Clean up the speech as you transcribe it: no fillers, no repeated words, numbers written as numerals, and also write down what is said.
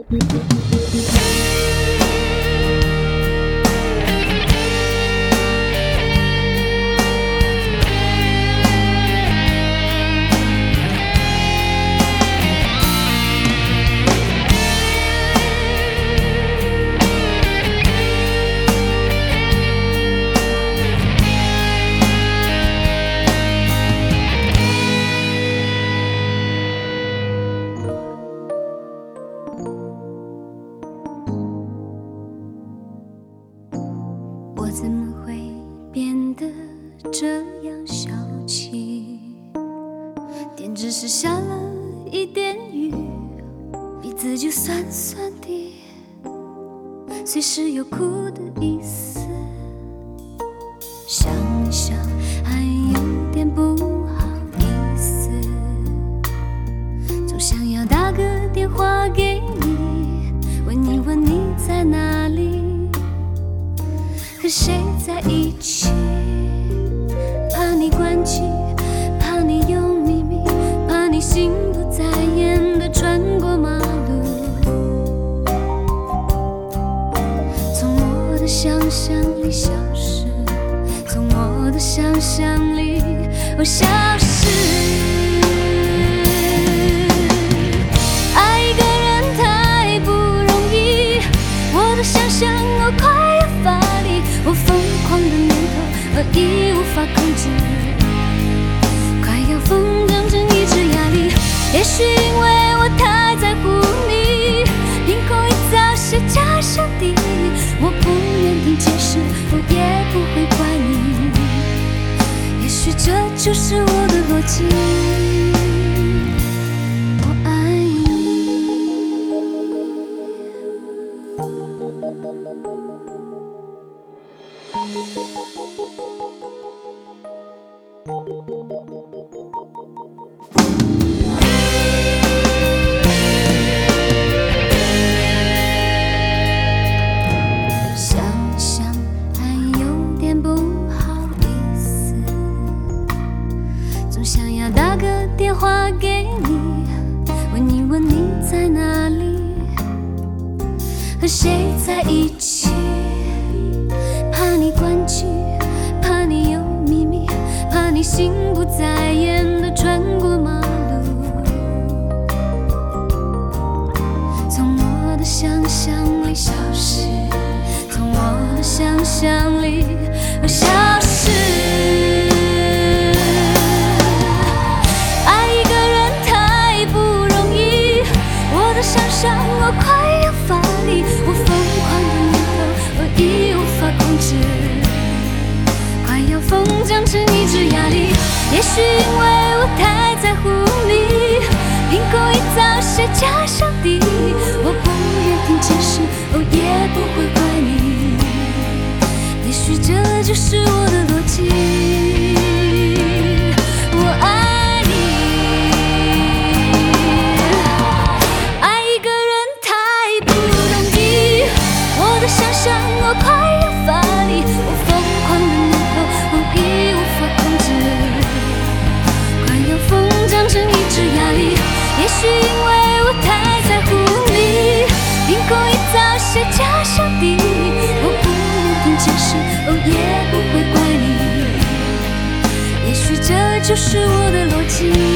我怎么会变得这样小气？天只是下了一点雨，鼻子就酸酸的，随时有哭的意思。想一想还有点不好意思，总想要打个电话给你，问一问你在哪里，和谁在一起，怕你关机，怕你有秘密，怕你心不在焉地穿过马路。从我的想象里消失，从我的想象里消失。爱一个人太不容易，我的想象快要发力，我疯狂的念头已无法控制，快要疯长成一只哑铃。也许因为我太在乎你，凭空一造谁假想敌，我不愿听解释，我也不会怪你。也许这就是我的逻辑。我爱你。想想还有点不好意思，总想要打个电话给你，问一问你在哪里，和谁在一起，怕你关机，怕你有秘密，怕你心不在焉地穿过马路。从我的想象里消失，从我的想象里消失。爱一个人太不容易，我的想象快要发力，我疯狂的念头已无法控制，快要疯长成一只哑铃。也许因为我太在乎你，凭空一造谁假想敌，我不愿听解释，也不会怪你。也许这就是我的逻辑。我爱你。爱一个人太不容易，我的想象快要发力，我疯狂的念头已无法控制，快要疯长成一只哑铃。也许因为我太在乎你，凭空一造谁假想敌，我不愿听解释，也不会怪你。也许这就是我的逻辑。